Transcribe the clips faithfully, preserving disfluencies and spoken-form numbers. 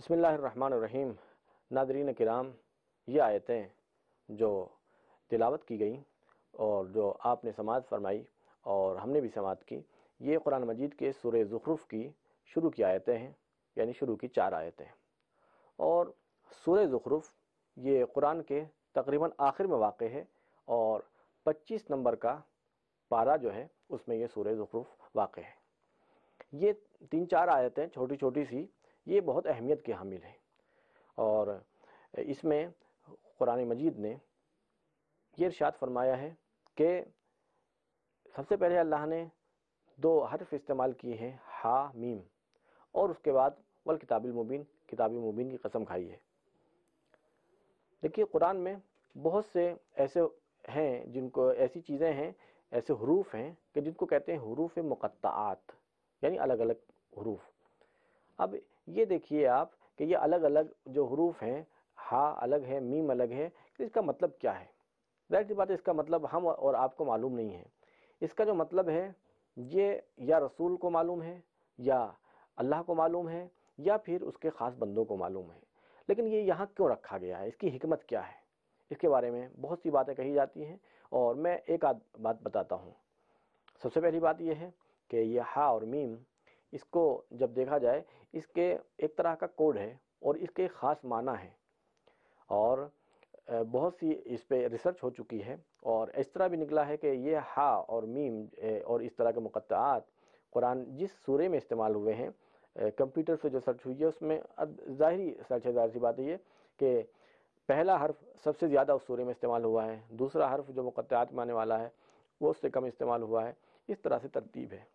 بسم اللہ الرحمن الرحیم۔ ناظرین کرام، یہ آیتیں جو تلاوت کی گئیں اور جو آپ نے سماعت فرمائی اور ہم نے بھی سماعت کی، یہ قرآن مجید کے سورہ زخرف کی شروع کی آیتیں ہیں، یعنی شروع کی چار آیتیں ہیں۔ اور سورہ زخرف یہ قرآن کے تقریباً آخر میں واقع ہے اور پچیس نمبر کا پارہ جو ہے اس میں یہ سورہ زخرف واقع ہے۔ یہ تین چار آیتیں چھوٹی چھوٹی سی، یہ بہت اہمیت کی حامل ہیں، اور اس میں قرآن مجید نے یہ ارشاد فرمایا ہے کہ سب سے پہلے اللہ نے دو حرف استعمال کیے ہیں، ہا میم، اور اس کے بعد والکتاب المبین، کتاب مبین کی قسم کھائی ہے۔ دیکھیے قرآن میں بہت سے ایسے ہیں جن کو ایسی چیزیں ہیں، ایسے حروف ہیں کہ جن کو کہتے ہیں حروف مقطعات، یعنی الگ الگ حروف۔ اب یہ دیکھیے آپ کہ یہ الگ الگ جو حروف ہیں، ہا الگ ہے، میم الگ ہے، کہ اس کا مطلب کیا ہے؟ ظاہر سی بات ہے اس کا مطلب ہم اور آپ کو معلوم نہیں ہے۔ اس کا جو مطلب ہے یہ یا رسول کو معلوم ہے، یا اللہ کو معلوم ہے، یا پھر اس کے خاص بندوں کو معلوم ہے۔ لیکن یہ یہاں کیوں رکھا گیا ہے؟ اس کی حکمت کیا ہے؟ اس کے بارے میں بہت سی باتیں کہی جاتی ہیں، اور میں ایک آدھ بات بتاتا ہوں۔ سب سے پہلی بات یہ ہے کہ یہ ہا اور میم، اس کو جب دیکھا جائے، اس کے ایک طرح کا کوڈ ہے اور اس کے خاص معنی ہیں، اور بہت سی اس پہ ریسرچ ہو چکی ہے، اور اس طرح بھی نکلا ہے کہ یہ ہا اور میم اور اس طرح کے مقطعات قرآن جس سورے میں استعمال ہوئے ہیں، کمپیوٹر سے جو سرچ ہوئی ہے اس میں ظاہری سرچ ہے، ظاہر سی بات ہے یہ کہ پہلا حرف سب سے زیادہ اس سورے میں استعمال ہوا ہے، دوسرا حرف جو مقطعات میں آنے والا ہے وہ اس سے کم استعمال ہوا ہے، اس طرح سے ترتیب ہے۔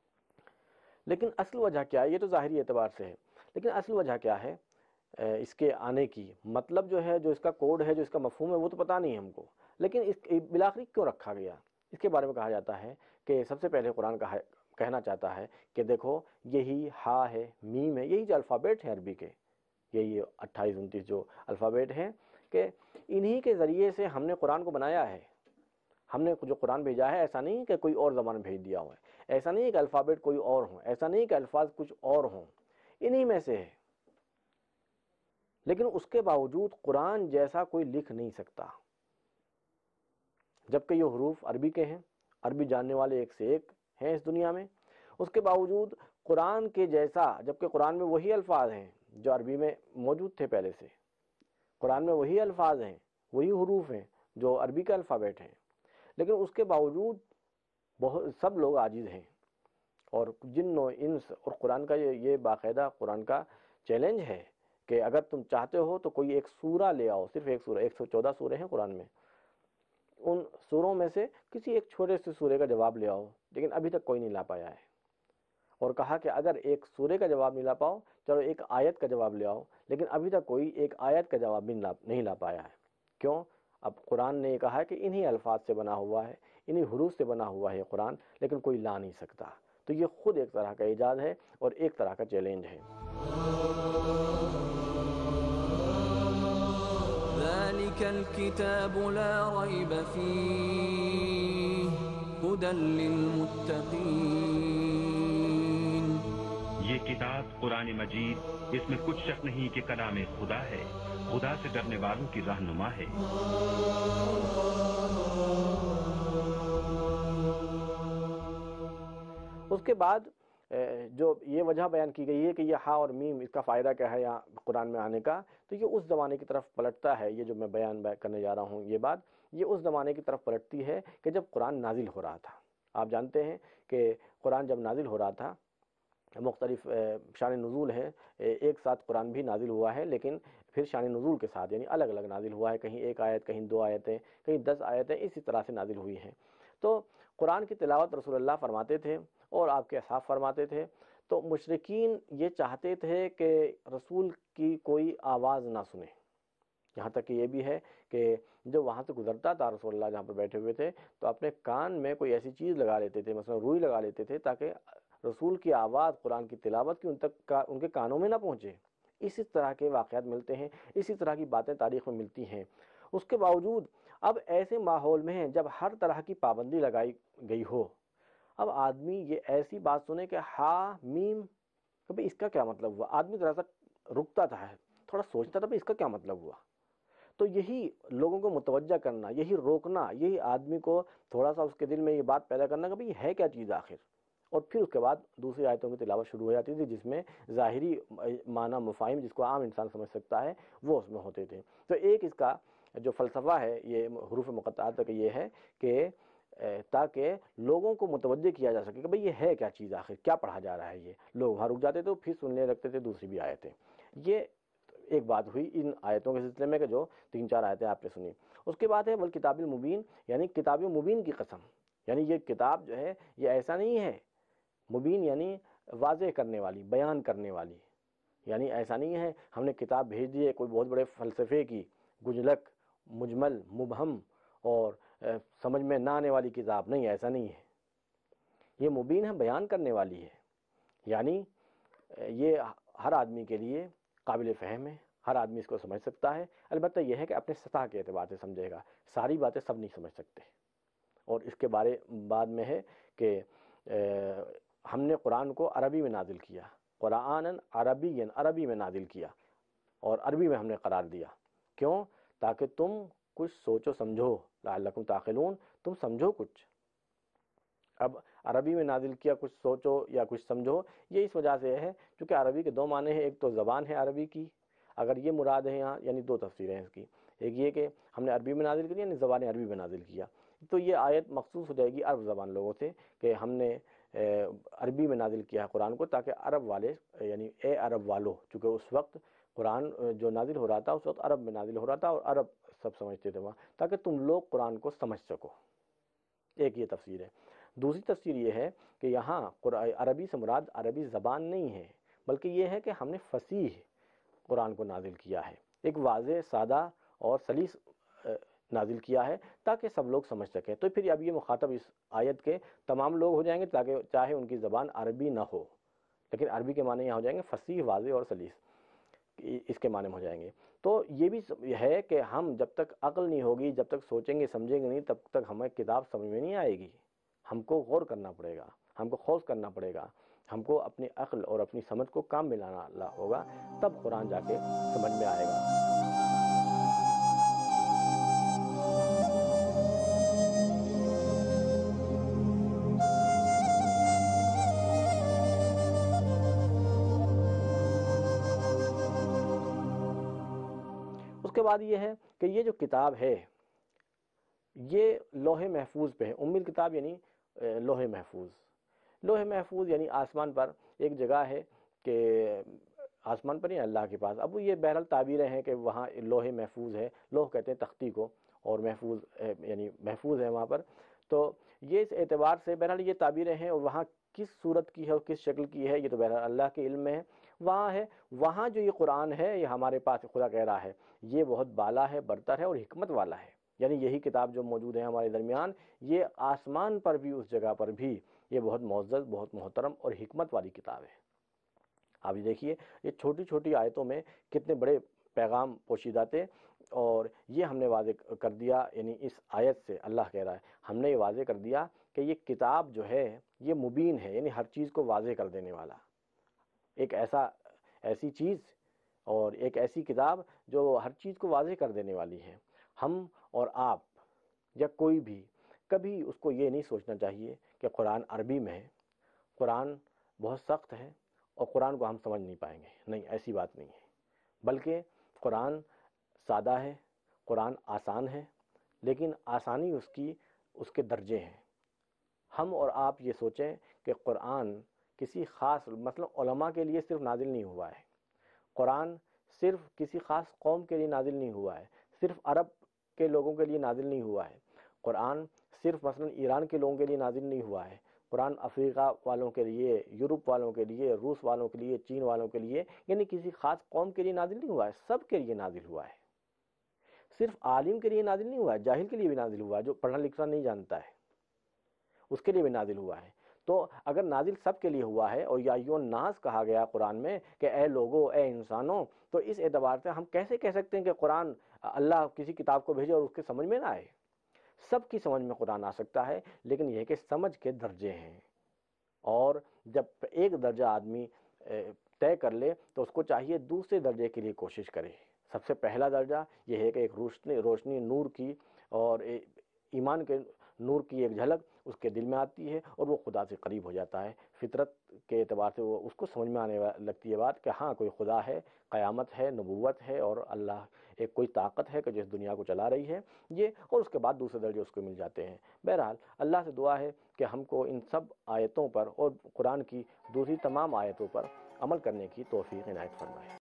لیکن اصل وجہ کیا ہے؟ یہ تو ظاہری اعتبار سے ہے، لیکن اصل وجہ کیا ہے اس کے آنے کی؟ مطلب جو ہے، جو اس کا کوڈ ہے، جو اس کا مفہوم ہے، وہ تو پتہ نہیں ہے ہم کو، لیکن اس بالآخر کیوں رکھا گیا؟ اس کے بارے میں کہا جاتا ہے کہ سب سے پہلے قرآن کہا کہنا چاہتا ہے کہ دیکھو یہی ہا ہے، میم ہے، یہی جو الفابیٹ ہیں عربی کے، یہی اٹھائیس انتیس جو الفابیٹ ہیں، کہ انہی کے ذریعے سے ہم نے قرآن کو بنایا ہے۔ ہم نے جو قرآن بھیجا ہے، ایسا نہیں کہ کوئی اور زبان بھیج دیا ہوا ہے، ایسا نہیں کہ الفابیٹ کوئی اور ہوں، ایسا نہیں کہ الفاظ کچھ اور ہوں، انہی میں سے ہے۔ لیکن اس کے باوجود قرآن جیسا کوئی لکھ نہیں سکتا، جبکہ یہ حروف عربی کے ہیں، عربی جاننے والے ایک سے ایک ہیں اس دنیا میں، اس کے باوجود قرآن کے جیسا، جبکہ قرآن میں وہی الفاظ ہیں جو عربی میں موجود تھے پہلے سے، قرآن میں وہی الفاظ ہیں، وہی حروف ہیں جو عربی کا الفابیٹ ہیں، لیکن اس کے باوجود بہت سب لوگ عاجز ہیں، اور جن و انس، اور قرآن کا یہ یہ باقاعدہ قرآن کا چیلنج ہے کہ اگر تم چاہتے ہو تو کوئی ایک سورہ لے آؤ، صرف ایک سورہ، ایک سو چودہ سورے ہیں قرآن میں، ان سوروں میں سے کسی ایک چھوٹے سے سورے کا جواب لے آؤ، لیکن ابھی تک کوئی نہیں لا پایا ہے۔ اور کہا کہ اگر ایک سورے کا جواب نہیں لا پاؤ، چلو ایک آیت کا جواب لے آؤ، لیکن ابھی تک کوئی ایک آیت کا جواب بھی نہیں لا پایا ہے۔ کیوں؟ اب قرآن نے یہ کہا ہے کہ انہی الفاظ سے بنا ہوا ہے، انہی حروف سے بنا ہوا ہے قرآن، لیکن کوئی لا نہیں سکتا۔ تو یہ خود ایک طرح کا ایجاد ہے اور ایک طرح کا چیلنج ہے۔ ذلك الكتاب لا ريب فيه هدى للمتقين۔ یہ کتاب قرآن مجید، اس میں کچھ شک نہیں کہ کلام خدا ہے، خدا سے ڈرنے والوں کی رہنما ہے۔ اس کے بعد جو یہ وجہ بیان کی گئی ہے کہ یہ ہا اور میم، اس کا فائدہ کیا ہے یہاں قرآن میں آنے کا، تو یہ اس زمانے کی طرف پلٹتا ہے۔ یہ جو میں بیان کرنے جا رہا ہوں، یہ بات یہ اس زمانے کی طرف پلٹتی ہے کہ جب قرآن نازل ہو رہا تھا۔ آپ جانتے ہیں کہ قرآن جب نازل ہو رہا تھا، مختلف شان نزول ہیں، ایک ساتھ قرآن بھی نازل ہوا ہے، لیکن پھر شان نزول کے ساتھ، یعنی الگ الگ نازل ہوا ہے، کہیں ایک آیت، کہیں دو آیتیں، کہیں دس آیتیں، اسی طرح سے نازل ہوئی ہیں۔ تو قرآن کی تلاوت رسول اللہ فرماتے تھے اور آپ کے اصحاب فرماتے تھے، تو مشرکین یہ چاہتے تھے کہ رسول کی کوئی آواز نہ سنیں۔ یہاں تک کہ یہ بھی ہے کہ جو وہاں سے گزرتا تھا رسول اللہ جہاں پر بیٹھے ہوئے تھے، تو اپنے کان میں کوئی ایسی چیز لگا لیتے تھے، مثلا روئی لگا لیتے تھے، تاکہ رسول کی آواز قرآن کی تلاوت کی ان تک ان کے کانوں میں نہ پہنچے۔ اسی طرح کے واقعات ملتے ہیں، اسی طرح کی باتیں تاریخ میں ملتی ہیں۔ اس کے باوجود اب ایسے ماحول میں ہیں جب ہر طرح کی پابندی لگائی گئی ہو، اب آدمی یہ ایسی بات سنے کہ ہا میم، کبھی اس کا کیا مطلب ہوا؟ آدمی ذرا سا رکتا تھا، تھوڑا سوچتا تھا بھئی اس کا کیا مطلب ہوا. تو یہی لوگوں کو متوجہ کرنا، یہی روکنا، یہی آدمی کو تھوڑا سا اس کے دل میں یہ بات پیدا کرنا کہ بھئی ہے کیا چیز آخر. اور پھر اس کے بعد دوسری آیتوں کی تلاوت شروع ہو جاتی تھی جس میں ظاہری معنی مفاہیم جس کو عام انسان سمجھ سکتا ہے وہ اس میں ہوتے تھے. تو ایک اس کا جو فلسفہ ہے یہ حروف مقطعات کا یہ ہے کہ تاکہ لوگوں کو متوجہ کیا جا سکے کہ بھئی یہ ہے کیا چیز آخر، کیا پڑھا جا رہا ہے. یہ لوگ وہاں رک جاتے تھے پھر سننے لگتے تھے دوسری بھی آیتیں. یہ ایک بات ہوئی ان آیتوں کے سلسلے میں کہ جو تین چار آیتیں آپ نے سنی. اس کے بعد ہے والکتاب المبین، یعنی کتاب مبین کی قسم. یعنی یہ کتاب جو ہے یہ ایسا نہیں ہے، مبین یعنی واضح کرنے والی، بیان کرنے والی. یعنی ایسا نہیں ہے ہم نے کتاب بھیج دی ہے کوئی بہت بڑے فلسفے کی گجلک مجمل مبہم اور سمجھ میں نہ آنے والی کتاب. نہیں، ایسا نہیں ہے. یہ مبین ہے، بیان کرنے والی ہے. یعنی یہ ہر آدمی کے لیے قابل فہم ہے، ہر آدمی اس کو سمجھ سکتا ہے. البتہ یہ ہے کہ اپنے سطح کے اعتبار سے سمجھے گا، ساری باتیں سب نہیں سمجھ سکتے. اور اس کے بارے بعد میں ہے کہ ہم نے قرآن کو عربی میں نازل کیا، قرآنً عربیًا، عربی میں نازل کیا اور عربی میں ہم نے قرار دیا. کیوں؟ تاکہ تم کچھ سوچو سمجھو، لعلکم تعقلون، تم سمجھو کچھ. اب عربی میں نازل کیا، کچھ سوچو یا کچھ سمجھو، یہ اس وجہ سے ہے چونکہ عربی کے دو معنی ہیں. ایک تو زبان ہے عربی کی، اگر یہ مراد ہے یہاں، یعنی دو تفسیریں ہیں اس کی. ایک یہ کہ ہم نے عربی میں نازل کیا یعنی زبان عربی میں نازل کیا. تو یہ آیت مخصوص ہو جائے گی عرب زبان لوگوں سے کہ ہم نے عربی میں نازل کیا ہے قرآن کو تاکہ عرب والے، یعنی اے عرب والو، چونکہ اس وقت قرآن جو نازل ہو رہا تھا اس وقت عرب میں نازل ہو رہا تھا اور عرب سب سمجھتے تھے وہاں، تاکہ تم لوگ قرآن کو سمجھ سکو. ایک یہ تفسیر ہے. دوسری تفسیر یہ ہے کہ یہاں عربی سے مراد عربی زبان نہیں ہے، بلکہ یہ ہے کہ ہم نے فصیح قرآن کو نازل کیا ہے، ایک واضح، سادہ اور سلیس نازل کیا ہے تاکہ سب لوگ سمجھ سکیں. تو پھر اب یہ مخاطب اس آیت کے تمام لوگ ہو جائیں گے تاکہ چاہے ان کی زبان عربی نہ ہو، لیکن عربی کے معنی یہاں ہو جائیں گے فصیح، واضح اور سلیس، اس کے معنی ہو جائیں گے. تو یہ بھی ہے کہ ہم جب تک عقل نہیں ہوگی، جب تک سوچیں گے سمجھیں گے نہیں، تب تک ہمیں کتاب سمجھ میں نہیں آئے گی. ہم کو غور کرنا پڑے گا، ہم کو خوض کرنا پڑے گا، ہم کو اپنی عقل اور اپنی سمجھ کو کام میں لانا ہوگا، تب قرآن جا کے سمجھ میں آئے گا. اس کے بعد یہ ہے کہ یہ جو کتاب ہے یہ لوح محفوظ پہ ہے. ام الکتاب یعنی لوح محفوظ. لوح محفوظ یعنی آسمان پر ایک جگہ ہے کہ آسمان پر ہی اللہ کے پاس. اب یہ بہرحال تعبیریں ہیں کہ وہاں لوح محفوظ ہے، لوح کہتے ہیں تختی کو، اور محفوظ یعنی محفوظ ہے وہاں پر. تو یہ اس اعتبار سے بہرحال یہ تعبیریں ہیں، اور وہاں کس صورت کی ہے اور کس شکل کی ہے یہ تو بہرحال اللہ کے علم میں ہے. وہاں ہے، وہاں جو یہ قرآن ہے یہ ہمارے پاس خدا کہہ رہا ہے یہ بہت بالا ہے، برتر ہے اور حکمت والا ہے. یعنی یہی کتاب جو موجود ہے ہمارے درمیان، یہ آسمان پر بھی، اس جگہ پر بھی یہ بہت معزز، بہت محترم اور حکمت والی کتاب ہے. آپ یہ دیکھیے یہ چھوٹی چھوٹی آیتوں میں کتنے بڑے پیغام پوشیدہ تھے، اور یہ ہم نے واضح کر دیا. یعنی اس آیت سے اللہ کہہ رہا ہے ہم نے یہ واضح کر دیا کہ یہ کتاب جو ہے یہ مبین ہے، یعنی ہر چیز کو واضح کر دینے والا ایک ایسا ایسی چیز اور ایک ایسی کتاب جو ہر چیز کو واضح کر دینے والی ہے. ہم اور آپ یا کوئی بھی کبھی اس کو یہ نہیں سوچنا چاہیے کہ قرآن عربی میں ہے، قرآن بہت سخت ہے اور قرآن کو ہم سمجھ نہیں پائیں گے. نہیں، ایسی بات نہیں ہے. بلکہ قرآن سادہ ہے، قرآن آسان ہے، لیکن آسانی اس کی اس کے درجے ہیں. ہم اور آپ یہ سوچیں کہ قرآن کسی خاص مثلا علماء کے لیے صرف نازل نہیں ہوا ہے، قرآن صرف کسی خاص قوم کے لیے نازل نہیں ہوا ہے، صرف عرب کے لوگوں کے لیے نازل نہیں ہوا ہے. قرآن صرف مثلا ایران کے لوگوں کے لیے نازل نہیں ہوا ہے. قرآن افریقہ والوں کے لیے، یورپ والوں کے لیے، روس والوں کے لیے، چین والوں کے لیے، یعنی کسی خاص قوم کے لیے نازل نہیں ہوا ہے، سب کے لیے نازل ہوا ہے. صرف عالم کے لیے نازل نہیں ہوا ہے، جاہل کے لیے بھی نازل ہوا ہے، جو پڑھنا لکھنا نہیں جانتا ہے اس کے لیے بھی نازل ہوا ہے. تو اگر نازل سب کے لیے ہوا ہے اور یا ایھا الناس کہا گیا قرآن میں کہ اے لوگو، اے انسانوں، تو اس اعتبار سے ہم کیسے کہہ سکتے ہیں کہ قرآن اللہ کسی کتاب کو بھیجے اور اس کے سمجھ میں نہ آئے؟ سب کی سمجھ میں قرآن آ سکتا ہے، لیکن یہ کہ سمجھ کے درجے ہیں. اور جب ایک درجہ آدمی طے کر لے تو اس کو چاہیے دوسرے درجے کے لیے کوشش کرے۔ سب سے پہلا درجہ یہ ہے کہ ایک روشنی روشنی نور کی اور ایمان کے نور کی ایک جھلک اس کے دل میں آتی ہے اور وہ خدا سے قریب ہو جاتا ہے۔ فطرت کے اعتبار سے وہ اس کو سمجھ میں آنے لگتی ہے بات کہ ہاں کوئی خدا ہے، قیامت ہے، نبوت ہے اور اللہ ایک کوئی طاقت ہے کہ جس دنیا کو چلا رہی ہے یہ، اور اس کے بعد دوسرے درجے اس کو مل جاتے ہیں۔ بہرحال اللہ سے دعا ہے کہ ہم کو ان سب آیتوں پر اور قرآن کی دوسری تمام آیتوں پر عمل کرنے کی توفیق عنایت فرمائے۔